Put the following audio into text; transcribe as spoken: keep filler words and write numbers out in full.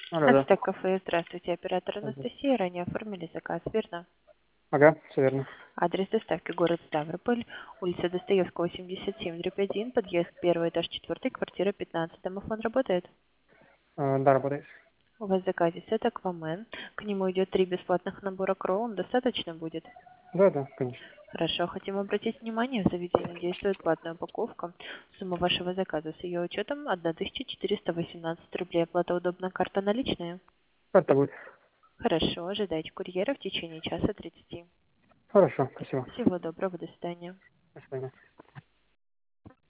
Алло, да. Ацтек кафе, здравствуйте, оператор Ага, Анастасия, ранее оформили заказ, верно? Ага, все верно. Адрес доставки город Ставрополь, улица Достоевского, семьдесят семь, дробь один, подъезд первый, этаж четвертый, квартира пятнадцать. Домофон работает? А, да, работает. У вас в заказе сет Аквамен, к нему идет три бесплатных набора Кроун, достаточно будет? Да, да, конечно. Хорошо, хотим обратить внимание, в заведении действует платная упаковка. Сумма вашего заказа с ее учетом тысяча четыреста восемнадцать рублей. Оплата удобна, карта наличная? Как-то будет. Хорошо, ожидайте курьера в течение часа тридцати. Хорошо, спасибо. Всего доброго, до свидания. До свидания.